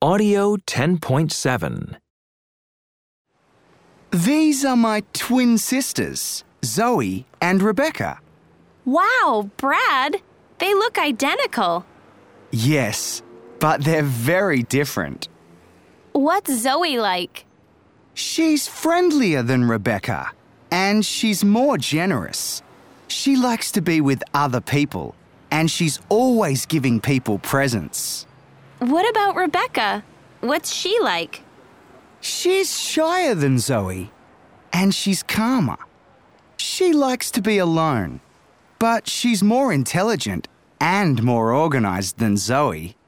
Audio 10.7. These are my twin sisters, Zoe and Rebecca. Wow, Brad! They look identical. Yes, but they're very different. What's Zoe like? She's friendlier than Rebecca, and she's more generous. She likes to be with other people, and she's always giving people presents. What about Rebecca? What's she like? She's shyer than Zoe, and she's calmer. She likes to be alone, but she's more intelligent and more organised than Zoe.